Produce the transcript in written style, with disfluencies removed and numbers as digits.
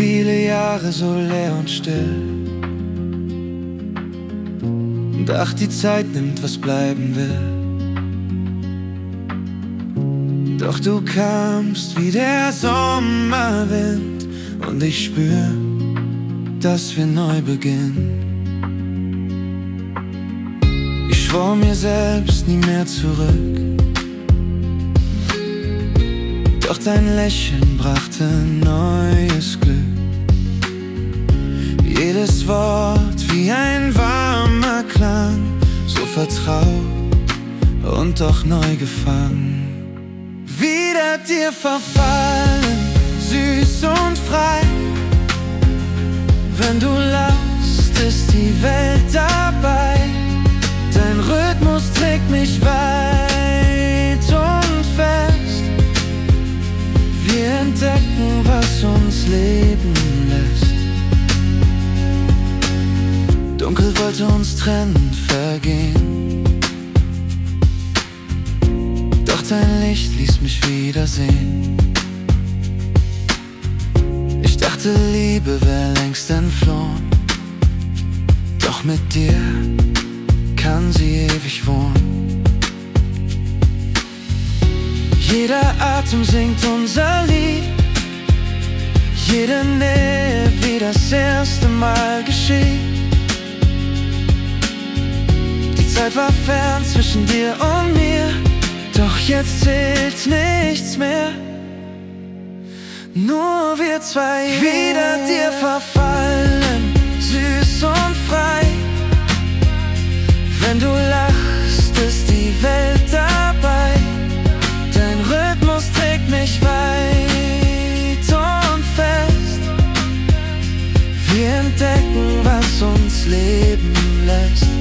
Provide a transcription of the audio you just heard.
viele Jahre so leer und still. Und ach, die Zeit nimmt, was bleiben will. Doch du kamst wie der Sommerwind und ich spür, dass wir neu beginnen. Ich schwor mir selbst nie mehr zurück, doch dein Lächeln brachte neues Glück. Jedes Wort wie ein warmer Klang, so vertraut und doch neu gefangen. Wieder dir verfallen, süß und frei. Wenn du lachst, ist die Welt dabei. Dein Rhythmus trägt mich weit und fest. Wir entdecken, was uns leben lässt. Dunkel wollte uns trennen, vergehen, doch dein Licht ließ mich wiedersehen. Ich dachte, Liebe wär längst entflohen, doch mit dir kann sie ewig wohnen. Jeder Atem singt unser Lied, jede Nähe wie das erste Mal geschieht. Die Zeit war fern zwischen dir und mir, doch jetzt zählt nichts mehr, nur wir zwei. Wieder dir verfallen, süß und frei. Wenn du lachst, ist die Welt dabei. Dein Rhythmus trägt mich weit und fest. Wir entdecken, was uns leben lässt.